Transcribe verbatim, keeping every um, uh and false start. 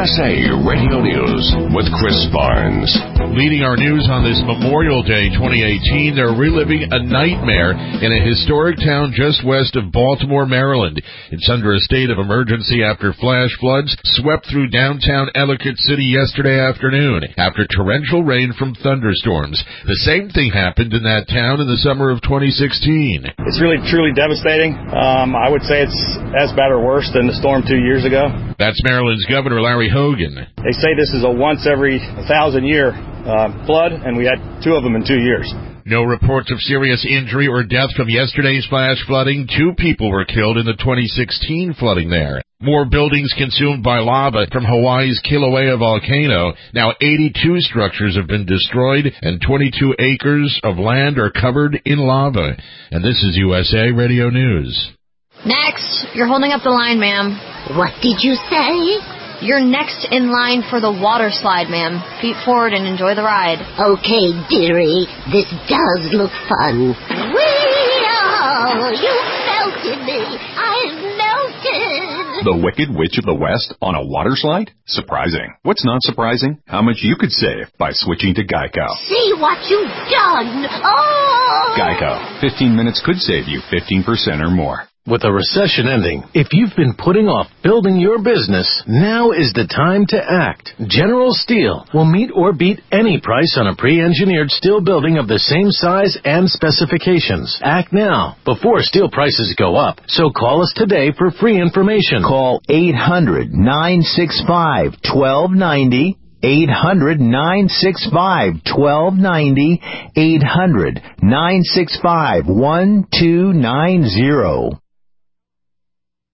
S A Radio News with Chris Barnes. Leading our news on this Memorial Day twenty eighteen, they're reliving a nightmare in a historic town just west of Baltimore, Maryland. It's under a state of emergency after flash floods swept through downtown Ellicott City yesterday afternoon after torrential rain from thunderstorms. The same thing happened in that town in the summer of twenty sixteen. It's really, truly devastating. Um, I would say it's as bad or worse than the storm two years ago. That's Maryland's Governor Larry Hogan. They say this is a once every thousand year uh, flood, and we had two of them in two years. No reports of serious injury or death from yesterday's flash flooding. Two people were killed in the twenty sixteen flooding there. More buildings consumed by lava from Hawaii's Kilauea volcano. Now eighty-two structures have been destroyed and twenty-two acres of land are covered in lava. And this is U S A Radio News. Next, you're holding up the line, ma'am. What did you say? You're next in line for the water slide, ma'am. Feet forward and enjoy the ride. Okay, dearie. This does look fun. Whee! Oh, you melted me. I've melted. The Wicked Witch of the West on a water slide? Surprising. What's not surprising? How much you could save by switching to Geico. See what you've done. Oh! Geico. fifteen minutes could save you fifteen percent or more. With a recession ending, if you've been putting off building your business, now is the time to act. General Steel will meet or beat any price on a pre-engineered steel building of the same size and specifications. Act now, before steel prices go up. So call us today for free information. Call eight hundred, nine six five, one two nine zero. eight hundred, nine six five, one two nine zero. eight hundred, nine six five, one two nine zero.